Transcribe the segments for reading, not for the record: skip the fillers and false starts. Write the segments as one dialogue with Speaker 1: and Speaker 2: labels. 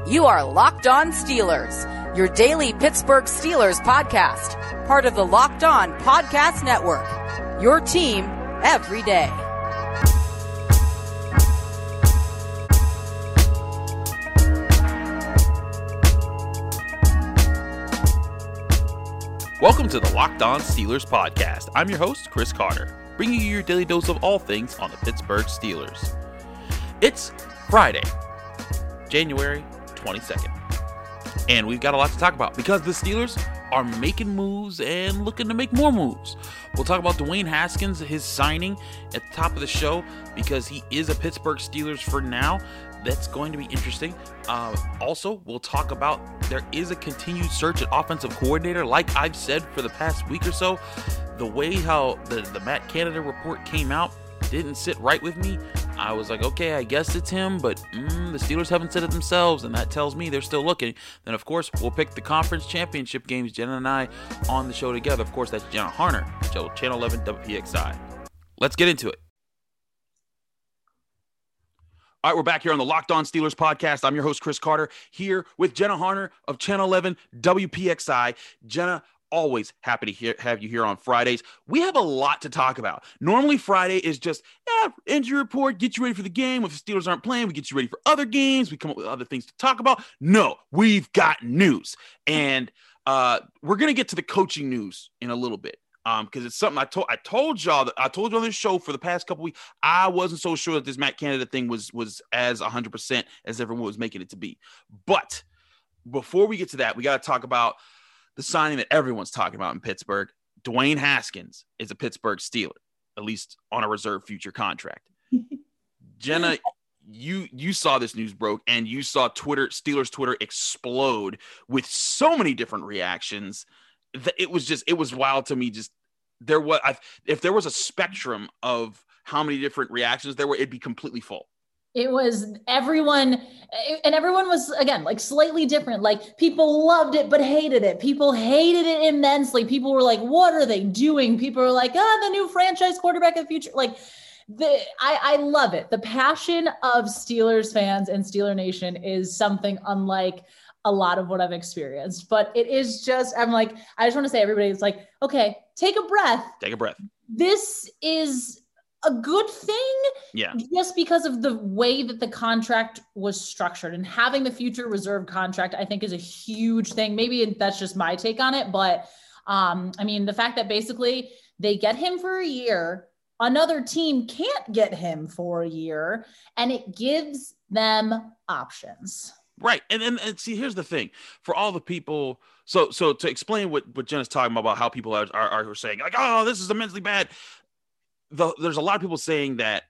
Speaker 1: You are Locked On Steelers, your daily Pittsburgh Steelers podcast, part of the Locked On Podcast Network, your team every day.
Speaker 2: Welcome to the Locked On Steelers podcast. I'm your host, Chris Carter, bringing you your daily dose of all things on the Pittsburgh Steelers. It's Friday, January 22nd, and we've got a lot to talk about because the Steelers are making moves and looking to make more moves. We'll talk about Dwayne Haskins, his signing at the top of the show because he is a Pittsburgh Steelers for now. That's going to be interesting. Also, we'll talk about there is a continued search at offensive coordinator. Like I've said for the past week or so, the way how the Matt Canada report came out didn't sit right with me. I was like, okay, I guess it's him, but the Steelers haven't said it themselves, and that tells me they're still looking. Then, of course, we'll pick the conference championship games, Jenna and I, on the show together. Of course, that's Jenna Harner, Channel 11 WPXI. Let's get into it. All right, we're back here on the Locked On Steelers podcast. I'm your host, Chris Carter, here with Jenna Harner of Channel 11 WPXI. Jenna, always happy to have you here on Fridays. We have a lot to talk about. Normally, Friday is just, injury report, get you ready for the game. If the Steelers aren't playing, we get you ready for other games. We come up with other things to talk about. No, we've got news. And we're going to get to the coaching news in a little bit. Because it's something I told y'all on this show for the past couple weeks. I wasn't so sure that this Matt Canada thing was as 100% as everyone was making it to be. But before we get to that, we got to talk about the signing that everyone's talking about in Pittsburgh. Dwayne Haskins is a Pittsburgh Steeler, at least on a reserve future contract. Jenna, you saw this news broke, and you saw Steelers Twitter explode with so many different reactions. It was wild to me. If there was a spectrum of how many different reactions there were, it'd be completely full.
Speaker 3: It was everyone, and everyone was, again, like slightly different. Like people loved it, but hated it. People hated it immensely. People were like, what are they doing? People were like, the new franchise quarterback of the future. Like I love it. The passion of Steelers fans and Steeler Nation is something unlike a lot of what I've experienced, but it is just, I just want to say, everybody, it's like, okay, take a breath.
Speaker 2: Take a breath.
Speaker 3: This is a good thing.
Speaker 2: Yeah.
Speaker 3: Just because of the way that the contract was structured, and having the future reserve contract, I think, is a huge thing. Maybe that's just my take on it, but the fact that basically they get him for a year, another team can't get him for a year, and it gives them options.
Speaker 2: Right. And see, here's the thing for all the people. So to explain what Jenna's talking about how people are saying like, oh, this is immensely bad. There's a lot of people saying that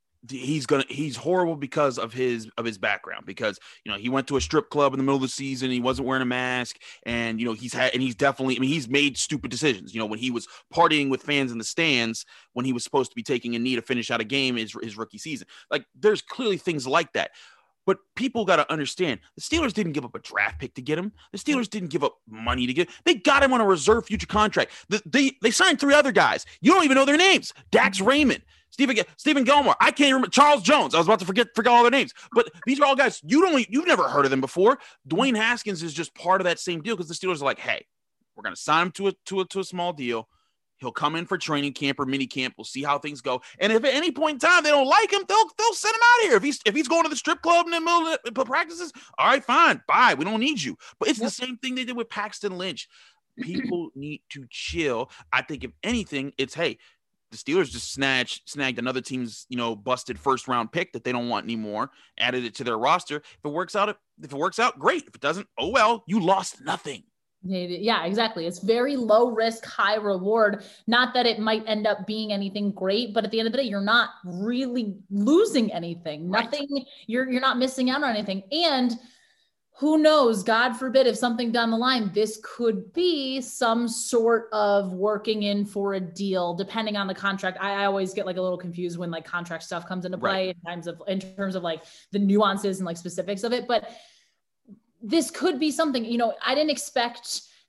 Speaker 2: he's horrible because of his background, because, he went to a strip club in the middle of the season. He wasn't wearing a mask, and, he's definitely, he's made stupid decisions, when he was partying with fans in the stands, when he was supposed to be taking a knee to finish out a game his rookie season. Like, there's clearly things like that. But people got to understand, the Steelers didn't give up a draft pick to get him. The Steelers didn't give up money to get him. They got him on a reserve future contract. They signed 3 other guys. You don't even know their names. Dax Raymond, Stephen Gilmore. I can't remember. Charles Jones. I was about to forget all their names. But these are all guys you've never heard of them before. Dwayne Haskins is just part of that same deal, because the Steelers are like, hey, we're going to sign him to a small deal. He'll come in for training camp or mini camp. We'll see how things go. And if at any point in time they don't like him, they'll send him out of here. If he's going to the strip club in the middle of the practices, all right, fine, bye. We don't need you. But it's the same thing they did with Paxton Lynch. People need to chill. I think if anything, it's, hey, the Steelers just snagged another team's, busted first round pick that they don't want anymore, added it to their roster. If it works out, great. If it doesn't, oh well, you lost nothing.
Speaker 3: Yeah, exactly. It's very low risk, high reward. Not that it might end up being anything great, but at the end of the day, you're not really losing anything. Right. Nothing. You're not missing out on anything. And who knows, God forbid, if something down the line, this could be some sort of working in for a deal, depending on the contract. I always get like a little confused when like contract stuff comes into play in terms of like the nuances and like specifics of it. But this could be something, I didn't expect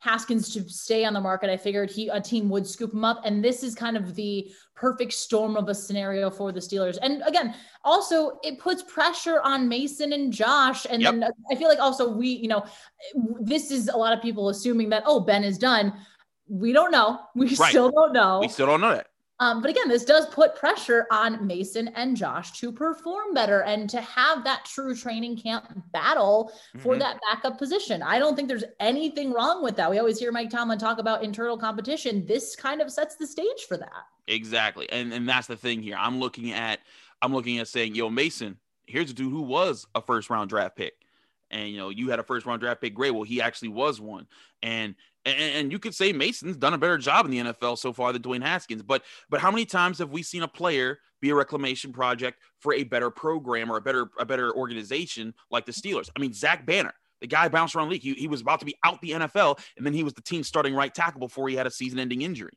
Speaker 3: Haskins to stay on the market, I figured a team would scoop him up. And this is kind of the perfect storm of a scenario for the Steelers. And again, also it puts pressure on Mason and Josh. And then I feel like also this is a lot of people assuming that, Ben is done. We don't know. We still don't know.
Speaker 2: We still don't know that.
Speaker 3: But again, this does put pressure on Mason and Josh to perform better and to have that true training camp battle for that backup position. I don't think there's anything wrong with that. We always hear Mike Tomlin talk about internal competition. This kind of sets the stage for that.
Speaker 2: Exactly. And that's the thing here. I'm looking at saying, Mason, here's a dude who was a first round draft pick. And, you had a first round draft pick. Great. Well, he actually was one. And you could say Mason's done a better job in the NFL so far than Dwayne Haskins. But how many times have we seen a player be a reclamation project for a better program or a better organization like the Steelers? I mean, Zach Banner, the guy bounced around the league. He was about to be out the NFL, and then he was the team's starting right tackle before he had a season-ending injury.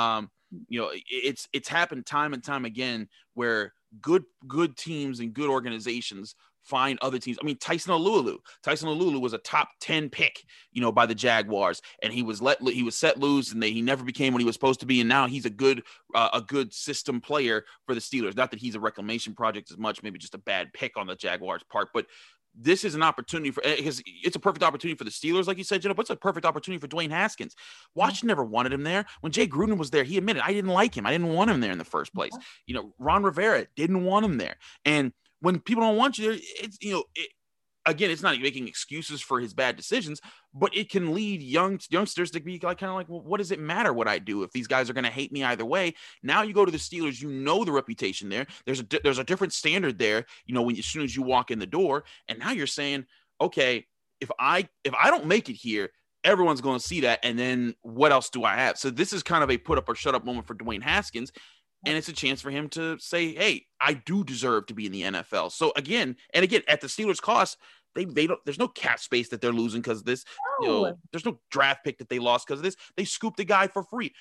Speaker 2: It's happened time and time again where good teams and good organizations find other teams. I mean, Tyson Alualu was a top 10 pick, by the Jaguars, and he was set loose, and he never became what he was supposed to be. And now he's a good system player for the Steelers. Not that he's a reclamation project as much, maybe just a bad pick on the Jaguars' part, but this is an opportunity because it's a perfect opportunity for the Steelers, like you said, Jenna, but it's a perfect opportunity for Dwayne Haskins. Washington never wanted him there. When Jay Gruden was there, he admitted, I didn't like him. I didn't want him there in the first place. Ron Rivera didn't want him there. And when people don't want you there, it's, again, it's not making excuses for his bad decisions, but it can lead youngsters to be well, what does it matter what I do if these guys are going to hate me either way? Now you go to the Steelers, the reputation there. There's a different standard there, as soon as you walk in the door, and now you're saying, okay, if I don't make it here, everyone's going to see that, and then what else do I have? So this is kind of a put up or shut up moment for Dwayne Haskins. And it's a chance for him to say, hey, I do deserve to be in the NFL. So again, at the Steelers' cost, they don't. There's no cap space that they're losing because of this. There's no draft pick that they lost because of this. They scooped the guy for free.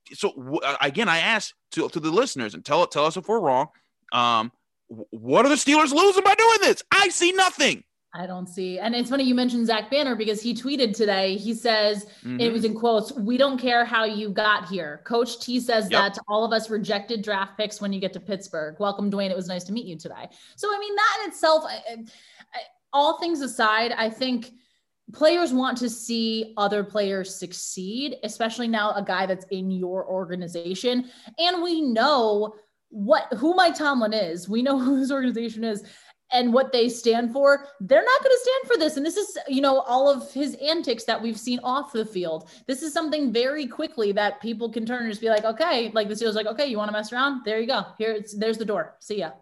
Speaker 2: Again, I asked to the listeners, and tell us if we're wrong. What are the Steelers losing by doing this? I see nothing.
Speaker 3: I don't see. And it's funny you mentioned Zach Banner because he tweeted today. He says, it was in quotes, "We don't care how you got here." Coach T says that to all of us rejected draft picks when you get to Pittsburgh. Welcome, Dwayne. It was nice to meet you today. So, I mean, that in itself, all things aside, I think players want to see other players succeed, especially now a guy that's in your organization. And we know who Mike Tomlin is. We know who his organization is. And what they stand for, they're not going to stand for this. And this is, all of his antics that we've seen off the field. This is something very quickly that people can turn and just be like, okay, like the Steelers, like, okay, you want to mess around? There you go. There's the door. See ya.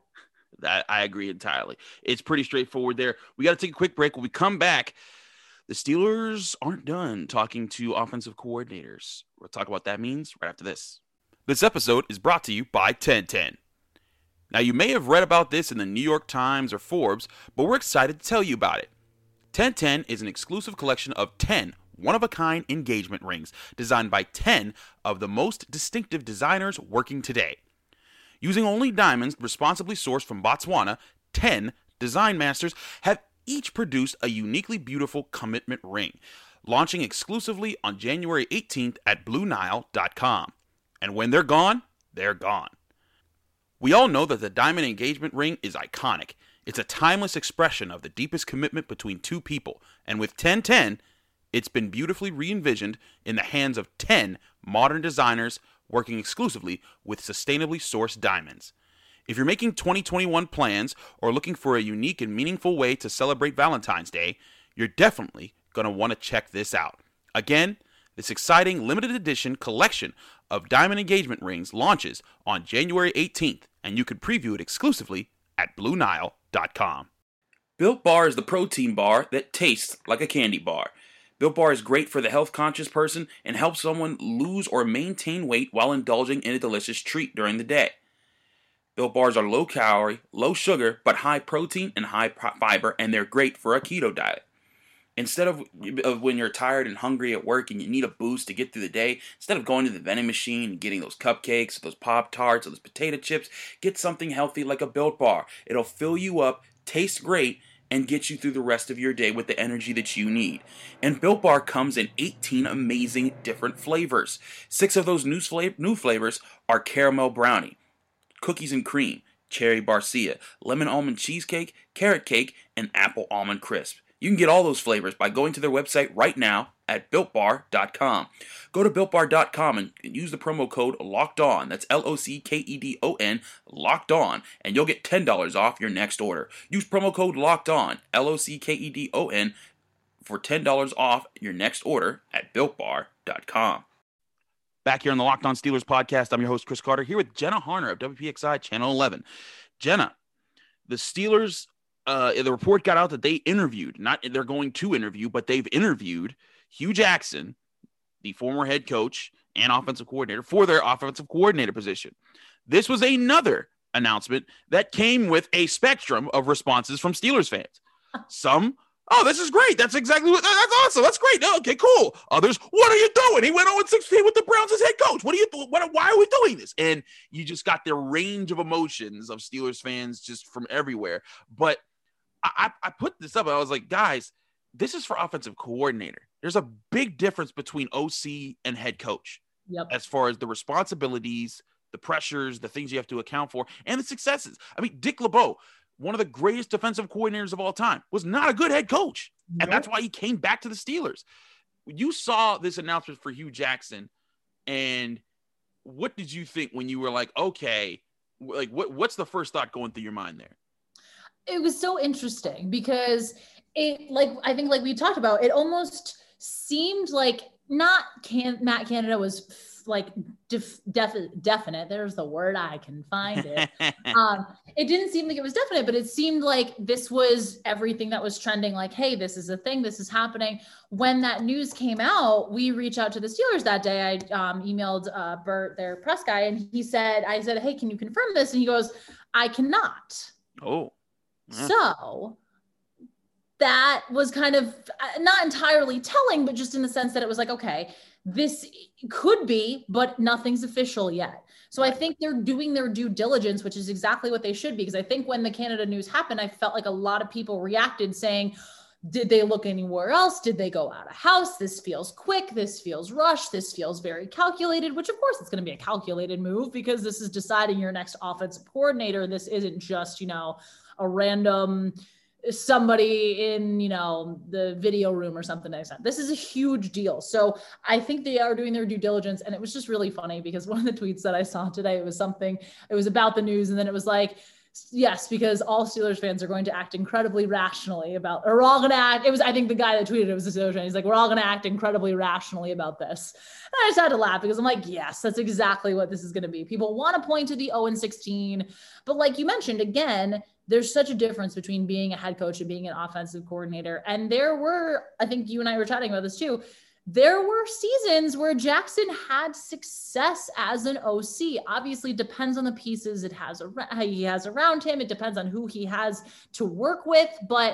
Speaker 2: I agree entirely. It's pretty straightforward there. We got to take a quick break. When we come back, the Steelers aren't done talking to offensive coordinators. We'll talk about what that means right after this. This episode is brought to you by 1010. Now, you may have read about this in the New York Times or Forbes, but we're excited to tell you about it. 1010 is an exclusive collection of 10 one-of-a-kind engagement rings designed by 10 of the most distinctive designers working today. Using only diamonds responsibly sourced from Botswana, 10 design masters have each produced a uniquely beautiful commitment ring, launching exclusively on January 18th at BlueNile.com. And when they're gone, they're gone. We all know that the diamond engagement ring is iconic. It's a timeless expression of the deepest commitment between two people. And with 1010, it's been beautifully re-envisioned in the hands of 10 modern designers working exclusively with sustainably sourced diamonds. If you're making 2021 plans or looking for a unique and meaningful way to celebrate Valentine's Day, you're definitely going to want to check this out. Again, this exciting limited edition collection of diamond engagement rings launches on January 18th, and you can preview it exclusively at BlueNile.com. Built Bar is the protein bar that tastes like a candy bar. Built Bar is great for the health-conscious person and helps someone lose or maintain weight while indulging in a delicious treat during the day. Built Bars are low-calorie, low-sugar, but high-protein and high-fiber, and they're great for a keto diet. Instead of when you're tired and hungry at work and you need a boost to get through the day, instead of going to the vending machine and getting those cupcakes, or those Pop-Tarts, or those potato chips, get something healthy like a Built Bar. It'll fill you up, taste great,
Speaker 4: and get you through the rest of your day with the energy that you need. And Built Bar comes in 18 amazing different flavors. 6 of those new flavors are caramel brownie, cookies and cream, cherry barcia, lemon almond cheesecake, carrot cake, and apple almond crisp. You can get all those flavors by going to their website right now at BuiltBar.com. Go to BuiltBar.com and use the promo code LOCKEDON. That's LOCKEDON, Locked On, and you'll get $10 off your next order. Use promo code LOCKEDON, LOCKEDON, for $10 off your next order at BuiltBar.com.
Speaker 2: Back here on the Locked On Steelers podcast, I'm your host, Chris Carter, here with Jenna Harner of WPXI Channel 11. Jenna, the Steelers, the report got out that they interviewed, not they're going to interview, but they've interviewed Hue Jackson, the former head coach and offensive coordinator, for their offensive coordinator position. This was another announcement that came with a spectrum of responses from Steelers fans. Some, oh, this is great. That's exactly what, that's awesome. That's great. Okay, cool. Others, what are you doing? He went 0-16 with the Browns as head coach. What are you doing? Why are we doing this? And you just got the range of emotions of Steelers fans just from everywhere. But I put this up and I was like, guys, this is for offensive coordinator. There's a big difference between OC and head coach.
Speaker 3: Yep.
Speaker 2: As far as the responsibilities, the pressures, the things you have to account for, and the successes. I mean, Dick LeBeau, one of the greatest defensive coordinators of all time, was not a good head coach.
Speaker 3: Nope.
Speaker 2: And that's why he came back to the Steelers. You saw this announcement for Hue Jackson, and what did you think when you were like, okay, like what's the first thought going through your mind there?
Speaker 3: It was so interesting because I think we talked about, it almost seemed like Matt Canada was definite. There's the word, I can find it. It didn't seem like it was definite, but it seemed like this was everything that was trending. Like, hey, this is a thing. This is happening. When that news came out, we reached out to the Steelers that day. I emailed Bert, their press guy, and I said, hey, can you confirm this? And he goes, I cannot.
Speaker 2: Oh. Yeah.
Speaker 3: So that was kind of not entirely telling, but just in the sense that it was like, okay, this could be, but nothing's official yet. So I think they're doing their due diligence, which is exactly what they should be. Because I think when the Canada news happened, I felt like a lot of people reacted saying, did they look anywhere else? Did they go out of house? This feels quick. This feels rushed. This feels very calculated, which of course it's going to be a calculated move because this is deciding your next offensive coordinator. This isn't just, a random somebody in, the video room or something like that. This is a huge deal. So I think they are doing their due diligence. And it was just really funny because one of the tweets that I saw today, it was about the news. And then it was like, yes, because all Steelers fans are going to act incredibly rationally we're all going to act. I think the guy that tweeted it was a Steelers fan. He's like, we're all going to act incredibly rationally about this. And I just had to laugh because I'm like, yes, that's exactly what this is going to be. People want to point to the 0-16, but like you mentioned, again, there's such a difference between being a head coach and being an offensive coordinator. And there were, I think you and I were chatting about this too, there were seasons where Jackson had success as an OC. Obviously, depends on the pieces he has around him. It depends on who he has to work with. But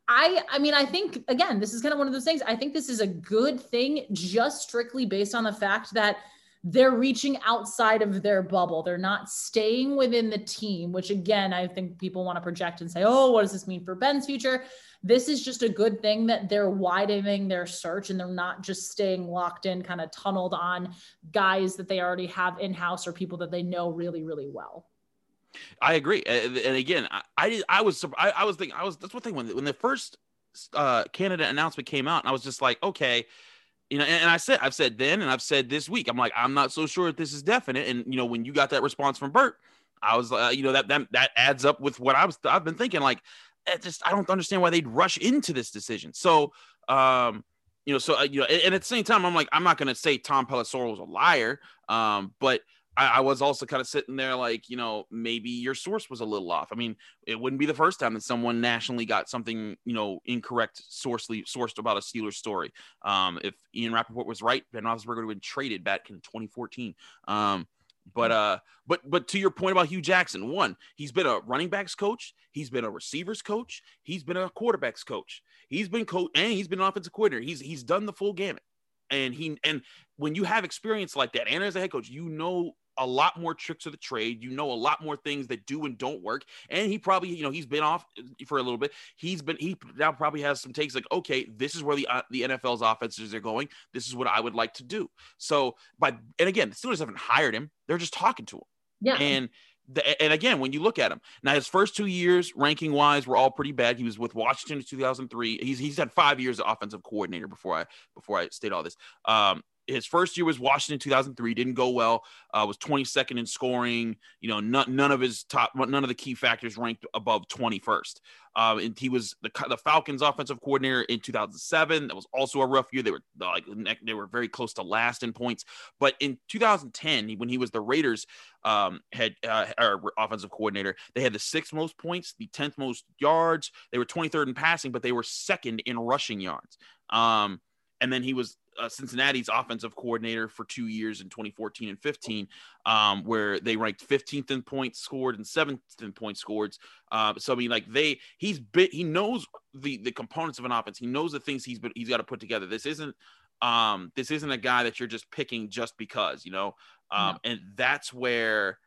Speaker 3: I think, again, this is kind of one of those things. I think this is a good thing just strictly based on the fact that they're reaching outside of their bubble. They're not staying within the team, which again, I think people want to project and say, oh, what does this mean for Ben's future? This is just a good thing that they're widening their search and they're not just staying locked in, kind of tunneled on guys that they already have in-house or people that they know really, really well.
Speaker 2: I agree. And again, that's one thing when the first Canada announcement came out, and I was just like, okay, and I've said then, and I've said this week, I'm like, I'm not so sure if this is definite. And, when you got that response from Bert, I was, that adds up with what I've been thinking, like, I don't understand why they'd rush into this decision. So, and at the same time, I'm like, I'm not going to say Tom Pelissero was a liar. But I was also kind of sitting there like, maybe your source was a little off. I mean, it wouldn't be the first time that someone nationally got something, incorrect sourced about a Steelers story. If Ian Rappaport was right, Ben Roethlisberger would have been traded back in 2014. But to your point about Hue Jackson, one, he's been a running backs coach. He's been a receivers coach. He's been a quarterbacks coach. He's been and he's been an offensive coordinator. He's done the full gamut. And when you have experience like that, and as a head coach, a lot more tricks of the trade. You know a lot more things that do and don't work. And he probably, he's been off for a little bit. He now probably has some takes like, okay, this is where the NFL's offenses are going. This is what I would like to do. So, and again, the Steelers haven't hired him. They're just talking to him.
Speaker 3: Yeah.
Speaker 2: And again, when you look at him now, his first 2 years ranking wise were all pretty bad. He was with Washington in 2003. He's had 5 years of offensive coordinator before I state all this. His first year was Washington 2003, didn't go well. Was 22nd in scoring. None of the key factors ranked above 21st. And he was the Falcons offensive coordinator in 2007. That was also a rough year. They were very close to last in points. But in 2010, when he was the Raiders offensive coordinator, they had the 6th most points, the 10th most yards. They were 23rd in passing, but they were 2nd in rushing yards. And then he was Cincinnati's offensive coordinator for 2 years in 2014 and 15, where they ranked 15th in points scored and 7th in points scored. So I mean, he knows the components of an offense. He knows the things he's got to put together. This isn't a guy that you're just picking just because, no. And that's where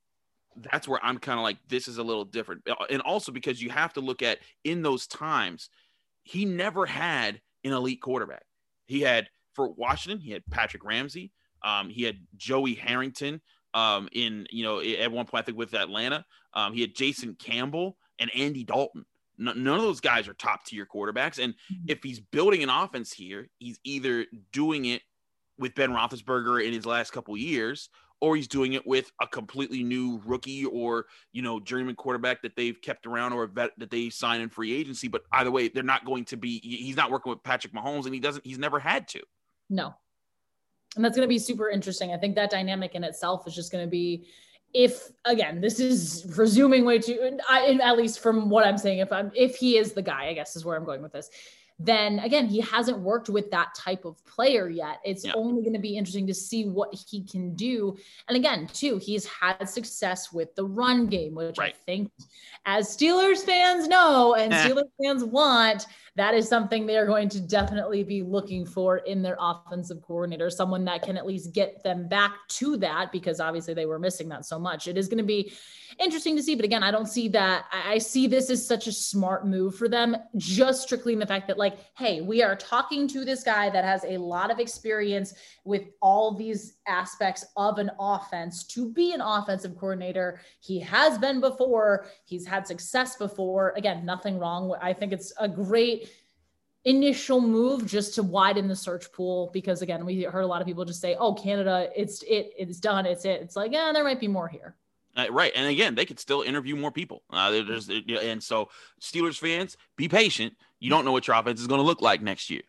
Speaker 2: I'm kind of like, this is a little different. And also because you have to look at, in those times, he never had an elite quarterback. He had, for Washington, he had Patrick Ramsey. He had Joey Harrington at one point, I think, with Atlanta. He had Jason Campbell and Andy Dalton. None of those guys are top tier quarterbacks. And if he's building an offense here, he's either doing it with Ben Roethlisberger in his last couple of years, or he's doing it with a completely new rookie or, journeyman quarterback that they've kept around or a vet that they sign in free agency. But either way, he's not working with Patrick Mahomes, and he's never had to.
Speaker 3: No. And that's going to be super interesting. I think that dynamic in itself is just going to be, this is presuming way too, at least from what I'm saying, if he is the guy, I guess is where I'm going with this, then again, he hasn't worked with that type of player yet. It's only going to be interesting to see what he can do. And again, too, he's had success with the run game, which I think, as Steelers fans know and Steelers fans want, that is something they're going to definitely be looking for in their offensive coordinator, someone that can at least get them back to that, because obviously they were missing that so much. It is going to be interesting to see. But again, I don't see that. I see this as such a smart move for them, just strictly in the fact that, hey, we are talking to this guy that has a lot of experience with all these aspects of an offense to be an offensive coordinator. He has been before. He's had success before. Again, nothing wrong. I think it's a great initial move just to widen the search pool, because again, we heard a lot of people just say, oh, Canada, it's done. It's like, there might be more here.
Speaker 2: Right. And again, they could still interview more people. And so Steelers fans, be patient. You don't know what your offense is going to look like next year.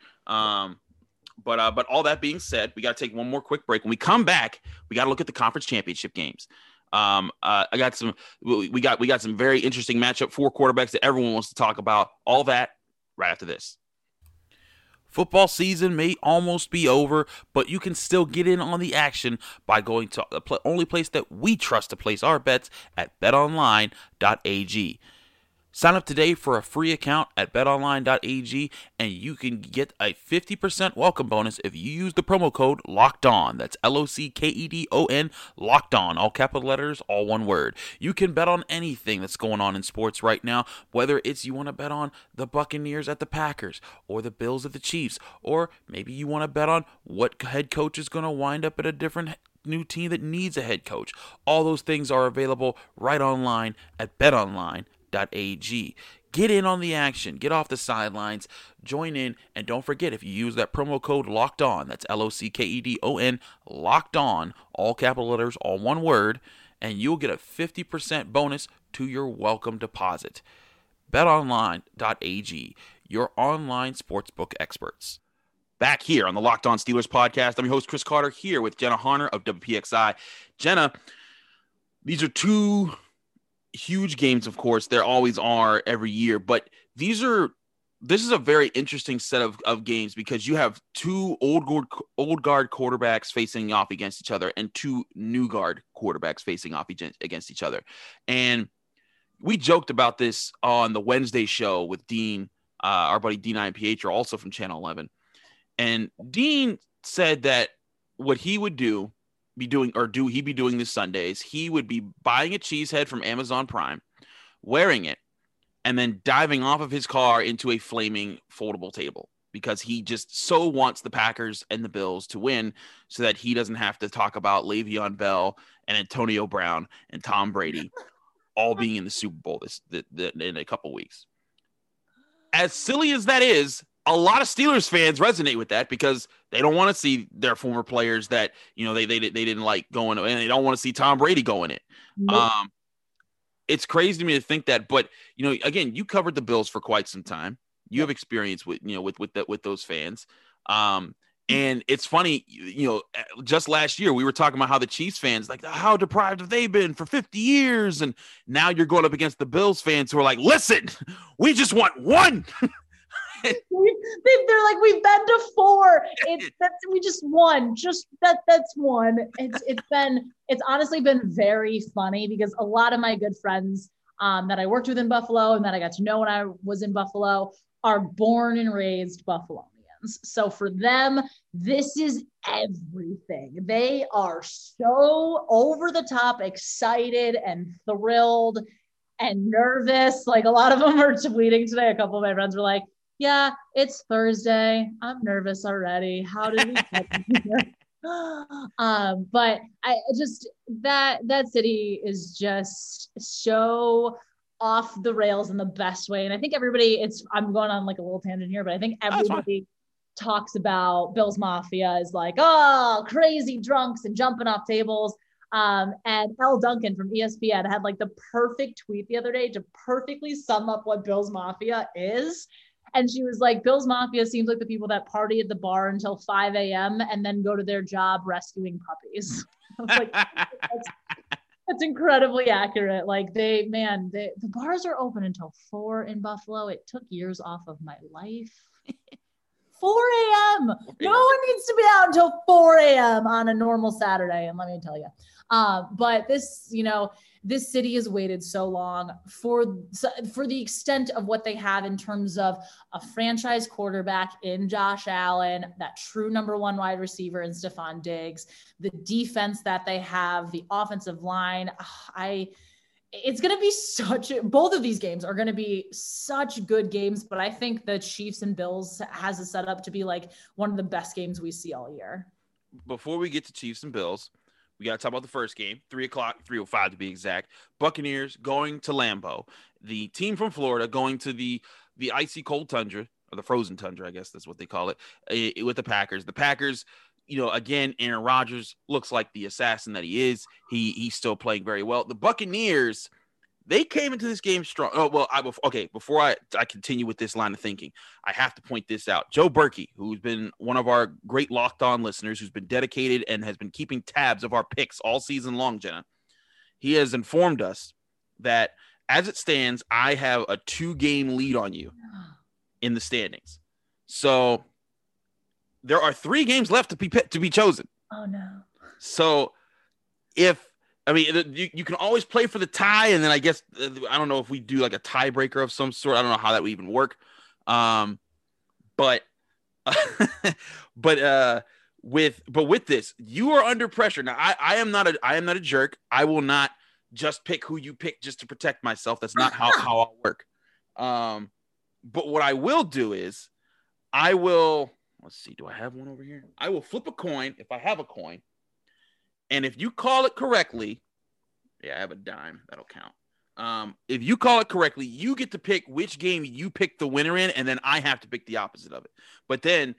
Speaker 2: But all that being said, we got to take one more quick break. When we come back, we got to look at the conference championship games. We got some very interesting matchup, 4 quarterbacks that everyone wants to talk about. All that right after this. Football season may almost be over, but you can still get in on the action by going to the only place that we trust to place our bets at betonline.ag. Sign up today for a free account at betonline.ag, and you can get a 50% welcome bonus if you use the promo code LOCKEDON. That's LOCKEDON, Locked On, all capital letters, all one word. You can bet on anything that's going on in sports right now, whether it's you want to bet on the Buccaneers at the Packers, or the Bills at the Chiefs, or maybe you want to bet on what head coach is going to wind up at a different new team that needs a head coach. All those things are available right online at betonline.ag. Get in on the action, get off the sidelines, join in, and don't forget, if you use that promo code Locked On, that's LOCKEDON, Locked On, all capital letters, all one word, and you'll get a 50% bonus to your welcome deposit. BetOnline.ag, your online sportsbook experts. Back here on the Locked On Steelers podcast, I'm your host, Chris Carter, here with Jenna Harner of WPXI. Jenna, these are 2 huge games, of course. There always are every year, but this is a very interesting set of games, because you have 2 old guard quarterbacks facing off against each other and 2 new guard quarterbacks facing off against each other. And we joked about this on the Wednesday show with Dean, our buddy Dean Pietro, also from Channel 11. And Dean said that what he would do be doing, or do he be doing this Sundays? He would be buying a cheese head from Amazon Prime, wearing it, and then diving off of his car into a flaming foldable table because he just so wants the Packers and the Bills to win so that he doesn't have to talk about Le'Veon Bell and Antonio Brown and Tom Brady all being in the Super Bowl in a couple weeks. As silly as that is, a lot of Steelers fans resonate with that because they don't want to see their former players that, you know, they didn't like going, and they don't want to see Tom Brady going it.
Speaker 3: Nope.
Speaker 2: It's crazy to me to think that, but you know, again, you covered the Bills for quite some time. You have experience with, you know, with those fans. And it's funny, you know, just last year we were talking about how the Chiefs fans, like, how deprived have they been for 50 years? And now you're going up against the Bills fans who are like, listen, we just want one.
Speaker 3: They're like, we've been to 4. We just won. That's one. It's honestly been very funny because a lot of my good friends that I worked with in Buffalo and that I got to know when I was in Buffalo are born and raised Buffalonians. So for them, this is everything. They are so over the top excited and thrilled and nervous. Like a lot of them are tweeting today. A couple of my friends were like, yeah, it's Thursday. I'm nervous already. How did we get here? But I just, that city is just so off the rails in the best way. And I think everybody, I'm going on like a little tangent here, but I think everybody talks about Bills Mafia is like, oh, crazy drunks and jumping off tables. And Elle Duncan from ESPN had like the perfect tweet the other day to perfectly sum up what Bills Mafia is. And she was like, Bills Mafia seems like the people that party at the bar until 5 a.m. and then go to their job rescuing puppies. I was like, that's incredibly accurate. Like the bars are open until 4 in Buffalo. It took years off of my life. 4 a.m. No one needs to be out until 4 a.m. on a normal Saturday. And let me tell you, but this, you know, this city has waited so long for the extent of what they have in terms of a franchise quarterback in Josh Allen, that true number 1 wide receiver in Stephon Diggs, the defense that they have, the offensive line. It's going to be both of these games are going to be such good games, but I think the Chiefs and Bills has a setup to be like one of the best games we see all year.
Speaker 2: Before we get to Chiefs and Bills, we got to talk about the first game, 3:05 to be exact. Buccaneers going to Lambeau. The team from Florida going to the icy cold tundra, or the frozen tundra, I guess that's what they call it, with the Packers. The Packers, you know, again, Aaron Rodgers looks like the assassin that he is. He's still playing very well. The Buccaneers, they came into this game strong. Oh, well, before I continue with this line of thinking, I have to point this out. Joe Berkey, who's been one of our great Locked On listeners, who's been dedicated and has been keeping tabs of our picks all season long, Jenna, he has informed us that as it stands, I have a 2-game lead on you in the standings. So there are 3 games left to be chosen.
Speaker 3: Oh, no.
Speaker 2: So you can always play for the tie, and then I guess I don't know if we do like a tiebreaker of some sort. I don't know how that would even work. But with this, you are under pressure. Now, I am not a jerk. I will not just pick who you pick just to protect myself. That's not how I'll work. But what I will do is let's see, do I have one over here? I will flip a coin if I have a coin. And if you call it correctly, I have a dime. That'll count. If you call it correctly, you get to pick which game you pick the winner in, and then I have to pick the opposite of it. But then,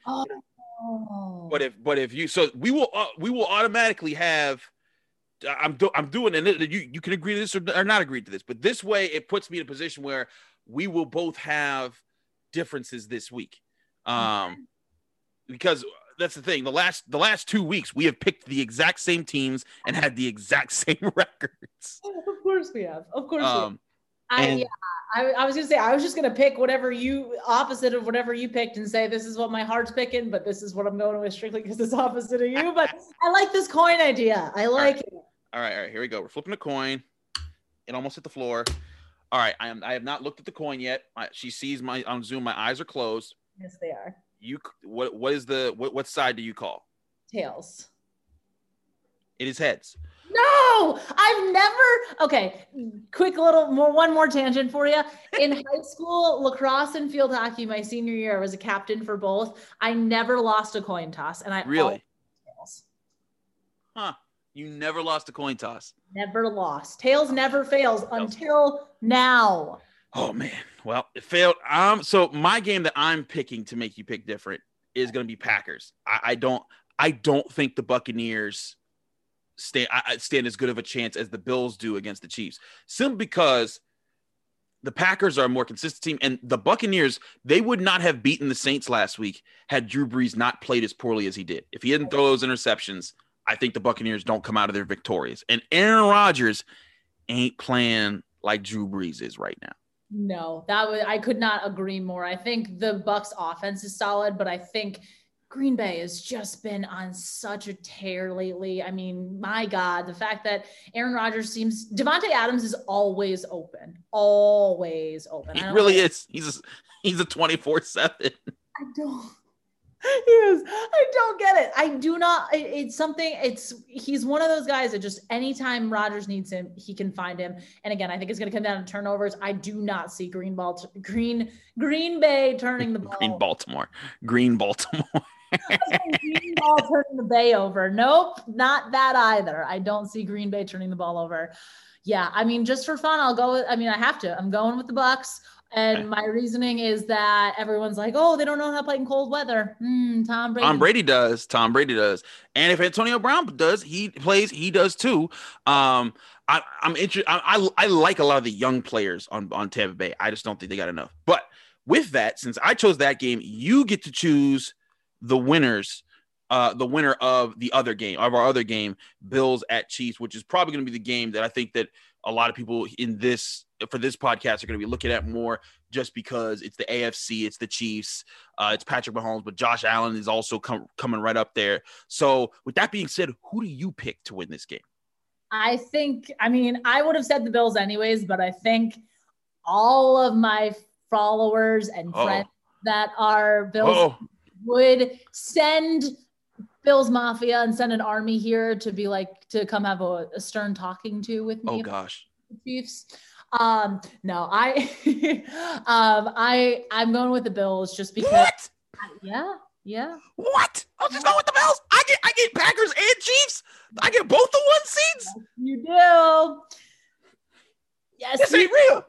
Speaker 2: we will automatically have. I'm doing, and you can agree to this or not agree to this, but this way it puts me in a position where we will both have differences this week. Because that's the thing. The last 2 weeks, we have picked the exact same teams and had the exact same records.
Speaker 3: Of course we have. Of course we have. I was going to say, I was just going to pick opposite of whatever you picked and say, this is what my heart's picking, but this is what I'm going with strictly because it's opposite of you. But I like this coin idea. I like it.
Speaker 2: All right. Here we go. We're flipping a coin. It almost hit the floor. All right. I have not looked at the coin yet. She sees on Zoom. My eyes are closed.
Speaker 3: Yes, they are.
Speaker 2: What side do you call?
Speaker 3: Tails.
Speaker 2: It is heads.
Speaker 3: No, I've never. Okay, quick one more tangent for you. In high school, lacrosse and field hockey, my senior year, I was a captain for both. I never lost a coin toss, and I
Speaker 2: Really?
Speaker 3: tails.
Speaker 2: Huh? You never lost a coin toss.
Speaker 3: Never lost. Tails never fails until now.
Speaker 2: Oh man. Well, it failed. So my game that I'm picking to make you pick different is going to be Packers. I don't think the Buccaneers stand as good of a chance as the Bills do against the Chiefs, simply because the Packers are a more consistent team, and the Buccaneers, they would not have beaten the Saints last week had Drew Brees not played as poorly as he did. If he didn't throw those interceptions, I think the Buccaneers don't come out of there victorious. And Aaron Rodgers ain't playing like Drew Brees is right now.
Speaker 3: No, I could not agree more. I think the Bucs offense is solid, but I think Green Bay has just been on such a tear lately. I mean, my God, the fact that Aaron Rodgers Devontae Adams is always open. Always open.
Speaker 2: He really is. He's a 24/7.
Speaker 3: I don't get it. I do not. He's one of those guys that just anytime Rodgers needs him, he can find him. And again, I think it's going to come down to turnovers. I do not see Green Bay turning the ball.
Speaker 2: Green Baltimore.
Speaker 3: Green ball turning the Bay over. Nope, not that either. I don't see Green Bay turning the ball over. Yeah, I mean, just for fun, I have to. I'm going with the Bucs. And my reasoning is that everyone's like, oh, they don't know how to play in cold weather. Tom Brady
Speaker 2: does. And if Antonio Brown does, he does too. I'm interested. I like a lot of the young players on Tampa Bay. I just don't think they got enough. But with that, since I chose that game, you get to choose the winner of the other game, of our other game, Bills at Chiefs, which is probably going to be the game that I think that a lot of people for this podcast are going to be looking at more, just because it's the AFC, it's the Chiefs, it's Patrick Mahomes, but Josh Allen is also coming right up there. So with that being said, who do you pick to win this game?
Speaker 3: I would have said the Bills anyways, but I think all of my followers and friends that are Bills would send Bills Mafia and send an army here to come have a stern talking to with me.
Speaker 2: Oh gosh.
Speaker 3: Chiefs. I'm going with the Bills just because.
Speaker 2: What?
Speaker 3: Yeah.
Speaker 2: What? I'll just go with the Bills. I get Packers and Chiefs. I get both the 1 seeds.
Speaker 3: You do. Yes.
Speaker 2: This ain't real.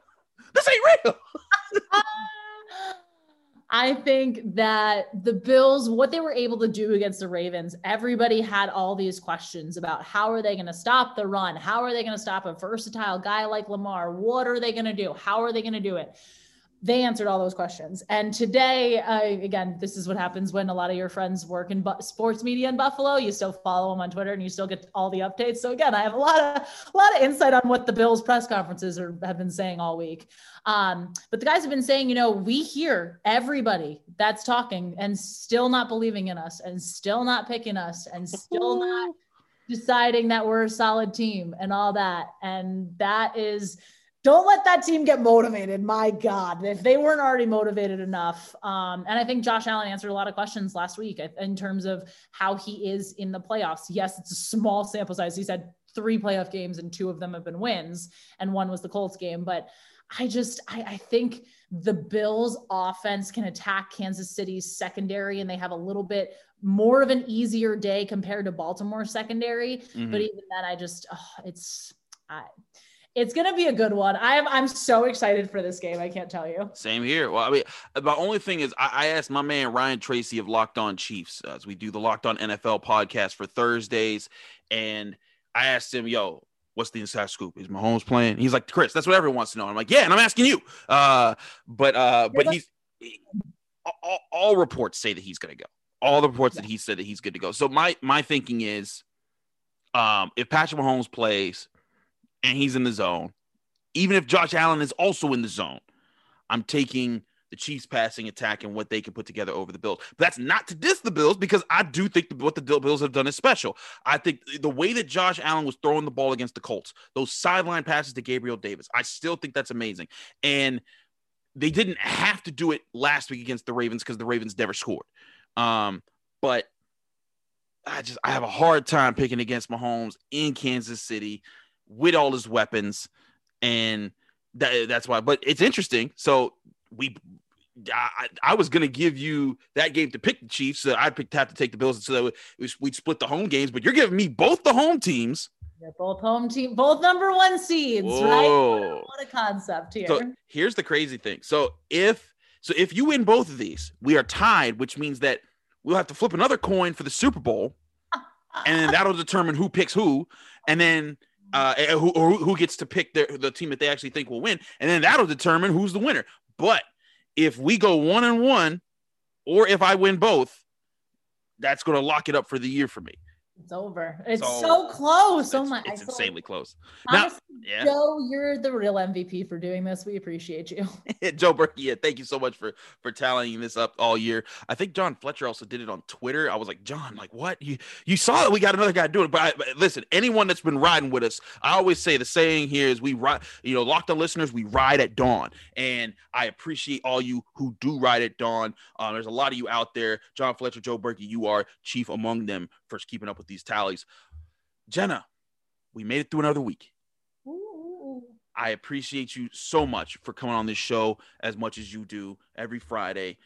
Speaker 3: I think that the Bills, what they were able to do against the Ravens, everybody had all these questions about how are they going to stop the run? How are they going to stop a versatile guy like Lamar? What are they going to do? How are they going to do it? They answered all those questions. And today, again, this is what happens when a lot of your friends work in sports media in Buffalo. You still follow them on Twitter and you still get all the updates. So again, I have a lot of insight on what the Bills press conferences have been saying all week. But the guys have been saying, we hear everybody that's talking and still not believing in us and still not picking us and still not deciding that we're a solid team and all that. And that is... Don't let that team get motivated. My God, if they weren't already motivated enough. And I think Josh Allen answered a lot of questions last week in terms of how he is in the playoffs. Yes, it's a small sample size. He said 3 playoff games and 2 of them have been wins and 1 was the Colts game. But I think the Bills offense can attack Kansas City's secondary, and they have a little bit more of an easier day compared to Baltimore's secondary. Mm-hmm. But even then, it's going to be a good one. I'm so excited for this game. I can't tell you.
Speaker 2: Same here. Well, the only thing is I asked my man Ryan Tracy of Locked On Chiefs, as we do the Locked On NFL podcast for Thursdays. And I asked him, what's the inside scoop? Is Mahomes playing? He's like, Chris, that's what everyone wants to know. I'm like, yeah, and I'm asking you. But he's all reports say that he's going to go. All the reports that he said that he's good to go. So my thinking is, if Patrick Mahomes plays and he's in the zone, even if Josh Allen is also in the zone, I'm taking the Chiefs passing attack and what they can put together over the Bills. But that's not to diss the Bills, because I do think what the Bills have done is special. I think the way that Josh Allen was throwing the ball against the Colts, those sideline passes to Gabriel Davis, I still think that's amazing. And they didn't have to do it last week against the Ravens because the Ravens never scored. But I have a hard time picking against Mahomes in Kansas City with all his weapons, and that's why. But it's interesting. So I was going to give you that game to pick the Chiefs. So I'd have to take the Bills so that we'd split the home games. But you're giving me both the home teams.
Speaker 3: Yeah, both home team, both number one seeds,
Speaker 2: Whoa.
Speaker 3: right? What a concept here.
Speaker 2: So here's the crazy thing. So if you win both of these, we are tied, which means that we'll have to flip another coin for the Super Bowl, and then that'll determine who picks who, and then who gets to pick the team that they actually think will win, and then that'll determine who's the winner. But if we go 1-1, or if I win both, that's going to lock it up for the year for me.
Speaker 3: It's over. It's so close. Oh my!
Speaker 2: It's insanely close.
Speaker 3: Honestly, now, yeah. Joe, you're the real MVP for doing this. We appreciate you.
Speaker 2: Joe Berkey, yeah, thank you so much for tallying this up all year. I think John Fletcher also did it on Twitter. I was like, John, like what? You saw that we got another guy doing it. But listen, anyone that's been riding with us, I always say the saying here is we ride, Locked On listeners, we ride at dawn. And I appreciate all you who do ride at dawn. There's a lot of you out there. John Fletcher, Joe Berkey, you are chief among them for keeping up with these tallies. Jenna, we made it through another week.
Speaker 3: Ooh.
Speaker 2: I appreciate you so much for coming on this show as much as you do every Friday.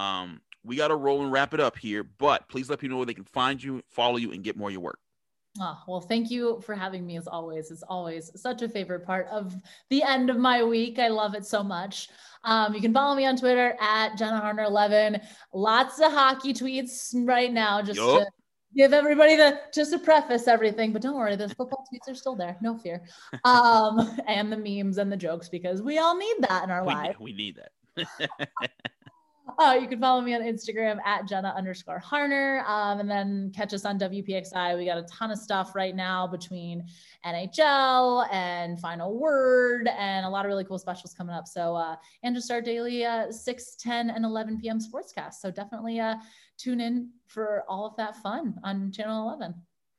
Speaker 2: We got to roll and wrap it up here, but please let people know where they can find you, follow you, and get more of your work.
Speaker 3: Oh, well, thank you for having me as always. It's always such a favorite part of the end of my week. I love it so much. You can follow me on Twitter at Jenna Harner 11. Lots of hockey tweets right now, just to give everybody just to preface everything, but don't worry, the football tweets are still there. No fear. And the memes and the jokes, because we all need that in our lives.
Speaker 2: We need that.
Speaker 3: You can follow me on Instagram at Jenna_Harner. And then catch us on WPXI. We got a ton of stuff right now between NHL and Final Word and a lot of really cool specials coming up. So, and just our daily 6, 10, and 11 p.m. sportscast. So definitely tune in for all of that fun on Channel 11.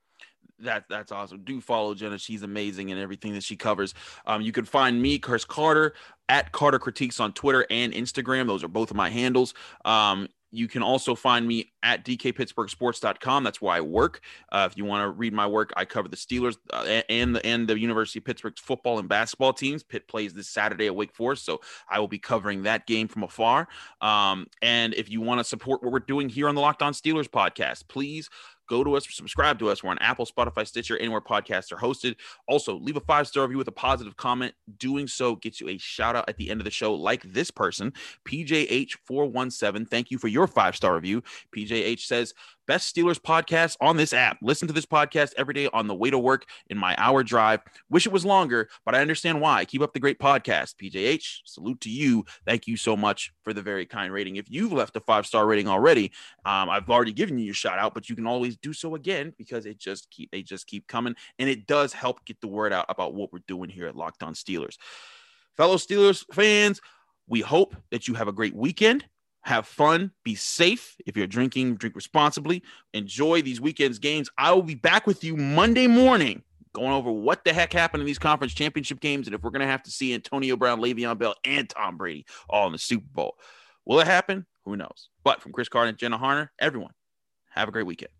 Speaker 2: That's awesome. Do follow Jenna. She's amazing in everything that she covers. You can find me, Chris Carter, at Carter Critiques on Twitter and Instagram. Those are both of my handles. You can also find me at dkpittsburghsports.com. That's where I work. If you want to read my work, I cover the Steelers and the University of Pittsburgh's football and basketball teams. Pitt plays this Saturday at Wake Forest, so I will be covering that game from afar. And if you want to support what we're doing here on the Locked On Steelers podcast, please go to us, subscribe to us. We're on Apple, Spotify, Stitcher, anywhere podcasts are hosted. Also, leave a 5-star review with a positive comment. Doing so gets you a shout out at the end of the show, like this person, PJH417. Thank you for your 5-star review. PJH says, best Steelers podcast on this app. Listen to this podcast every day on the way to work in my hour drive. Wish it was longer, but I understand why. Keep up the great podcast. PJH, salute to you. Thank you so much for the very kind rating. If you've left a 5-star rating already, I've already given you your shout out, but you can always do so again because they just keep coming, and it does help get the word out about what we're doing here at Locked On Steelers. Fellow Steelers fans, we hope that you have a great weekend. Have fun, be safe. If you're drinking, drink responsibly. Enjoy these weekend's games. I will be back with you Monday morning going over what the heck happened in these conference championship games and if we're going to have to see Antonio Brown, Le'Veon Bell, and Tom Brady all in the Super Bowl. Will it happen? Who knows? But from Chris Carter and Jenna Harner, everyone, have a great weekend.